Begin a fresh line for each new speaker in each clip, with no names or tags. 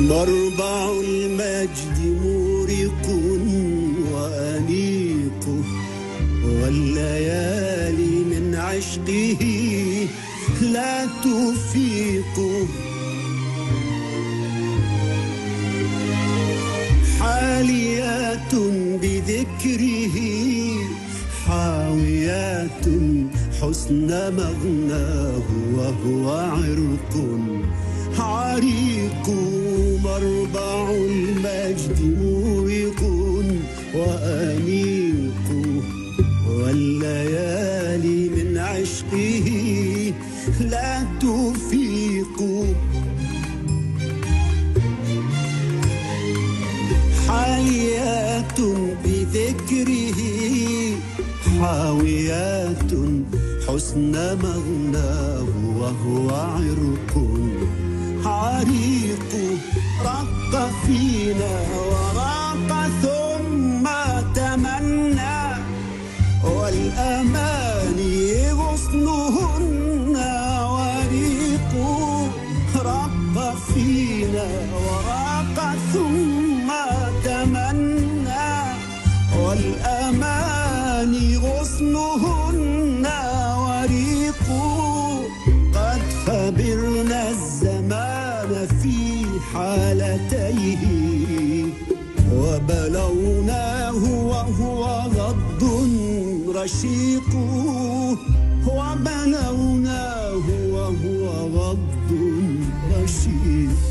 مربع المجد مورق وأنيق، والليالي من عشقه لا تفيق. حاليات بذكره حاويات حسن مغناه، وهو عرق عريق. مربع المجد مورق وأنيق، والليالي من عشقه لا تفيق. حاليات بذكره حاويات حسن مغناه، وهو عرق عريق. رق فينا وراق ثم تمنى، والأماني غصنهن وريق. رق فينا وراق ثم تمنى، والأماني غصنهن وريق. قد خبرنا الزمان في حالتيه، وبلوناه وهو غض رشيق. وبلوناه وهو غض رشيق.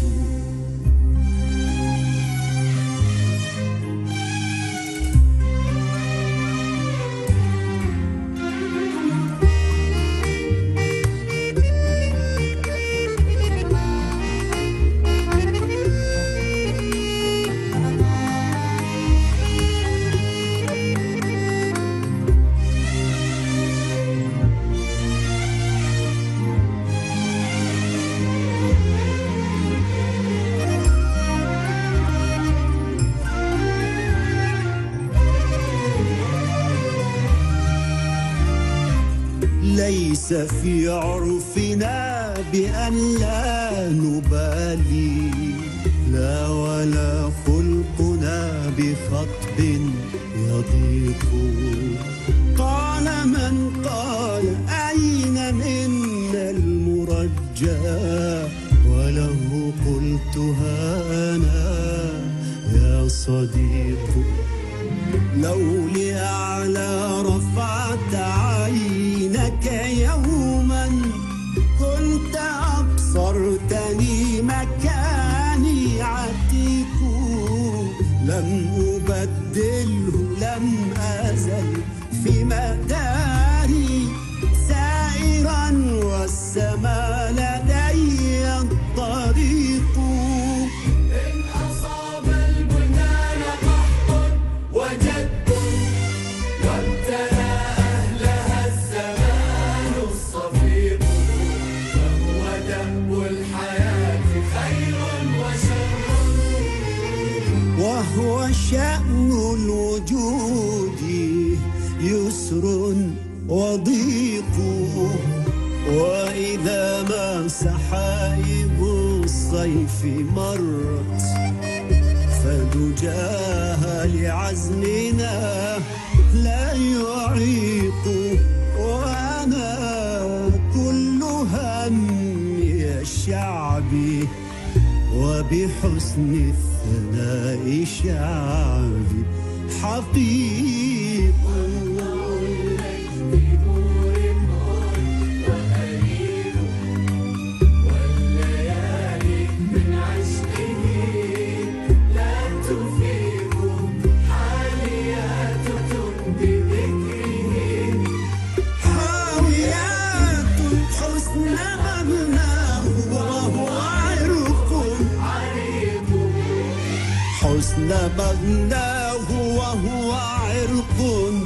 ليس في عرفنا بأن لا نبالي، لا ولا خلقنا بخطب يضيق. قال من قال أين منا المرجى، وله قلتها أنا يا صديق. لو لأعلى رفعت عينك يوما، كنت أبصرتني مكاني عتيق. لم أبدله لم أزل في مداري سائرا، والسماء لدي الطريق.
إن أصاب البنيان قحط وجد، وابتلى أهلها الزمان الصفيق. فهو دأب الحياة خير وشر،
وهو شأن الوجود يسر وضيق. وإذا ما سحائب الصيف مرت، فدجاها لعزمنا لا يعيق. وأنا كل همي الشعبي، وبحسن الثناء شعبي حقيق. حسن مغناه وهو عرق